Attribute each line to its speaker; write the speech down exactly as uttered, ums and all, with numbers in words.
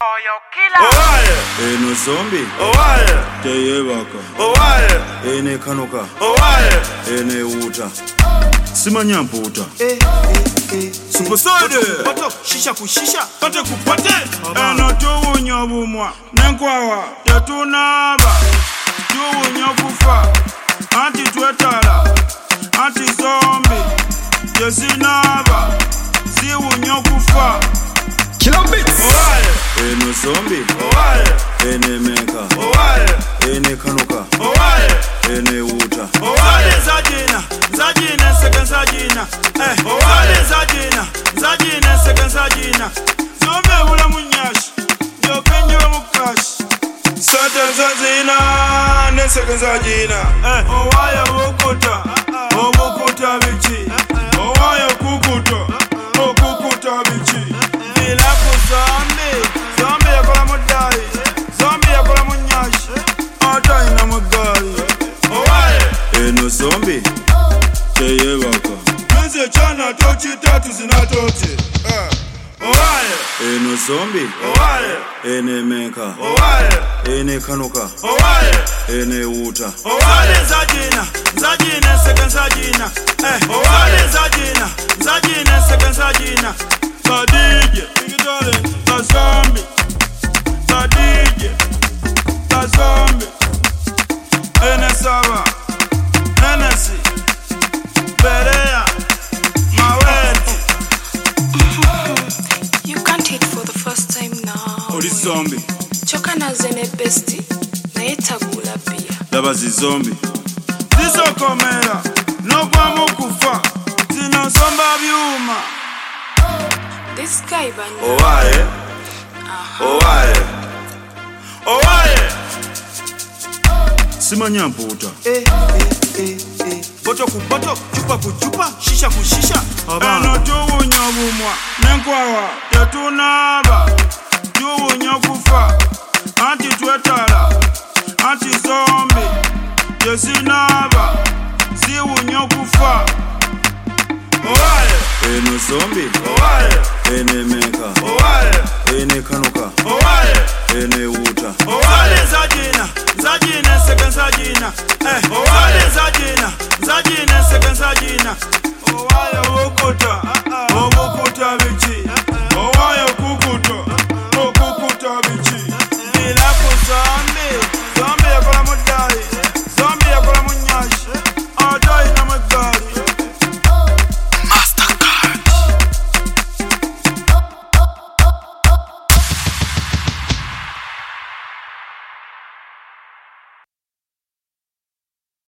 Speaker 1: Moyo killer.
Speaker 2: Owaye. Eno zombie.
Speaker 1: Owaye.
Speaker 2: Teyebaka.
Speaker 1: Owaye.
Speaker 2: Ene kanuka.
Speaker 1: Owaye.
Speaker 2: Ene uta. Simanya mputa.
Speaker 1: Eh eh eh.
Speaker 2: Supposode.
Speaker 1: Bato shisha kushisha. Pate kupate.
Speaker 2: Eno tuwunya bumwa. Nenkwawa. Tetunaba. Tuwunya kufa. Anti twetala. Anti zombie. Yesinaba. Siwunya kufa.
Speaker 3: Killer Beats.
Speaker 2: Owaye. Eno zombie.
Speaker 1: Owaye.
Speaker 2: Ene meka.
Speaker 1: Owaye.
Speaker 2: Ene kanuka.
Speaker 1: Owaye.
Speaker 2: Ene uta.
Speaker 1: Owaye zajina. Zajina second zajina. Eh. Owaye zajina. Zajina second zajina.
Speaker 2: Zombe ula munyashi. Yokenyo mukashi. Sata zazina. Neseke zajina.
Speaker 1: Eh.
Speaker 2: Owaye wukuta. Obukuta bichi. Owaye kukuta. Okukuta bichi.
Speaker 1: Vilaku zombie. Zombie yakola mudai. Zombie yakola munyashi.
Speaker 2: Ata ina magali.
Speaker 1: Owaye.
Speaker 2: Eno zombie. Teyebaka. Nze chana tochi tatu zinatote.
Speaker 1: Owaye.
Speaker 2: Eno zombie.
Speaker 1: Owaye.
Speaker 2: Ene meka.
Speaker 1: Owaye.
Speaker 2: Ene kanuka.
Speaker 1: Owaye.
Speaker 2: Ene uta.
Speaker 1: Owaye zajina. Zajina second zajina. Eh. Owaye zajina. Zajina second zajina.
Speaker 2: Sadije. Ikitale. Kazombi. Sadije. Kazombi. Ene saba. Enesi. Berea. Maweti.
Speaker 4: You can't hit for the first time now.
Speaker 2: Oli zombie.
Speaker 4: Choka na zene besti na yetagula pia.
Speaker 2: Laba zi zombie. Zizokomera. Nogwa mukufa. Zinosomba byuma.
Speaker 4: This guy banya.
Speaker 1: Owaye. Owaye. Owaye.
Speaker 2: Simanya mputa.
Speaker 1: Eh eh eh eh. Boto ku boto, chupa ku chupa, shisha ku shisha.
Speaker 2: Eno tuwunya bumwa. Nenkwawa. Tetunaba. Tuwunya kufa. Anti twetala. Anti zombie. Yesinaba. Siwunya kufa.
Speaker 1: Owaye.
Speaker 2: Eno zombie.
Speaker 1: Owaye.
Speaker 2: Ene meka.
Speaker 1: Owaye.
Speaker 2: Ene kanuka.
Speaker 1: Owaye.
Speaker 2: Ene uta.
Speaker 1: Owaye zajina. Zajina second zajina. Eh. Owaye zajina. Zajina second zajina.
Speaker 2: Owaye wukuta. Obukuta bichi.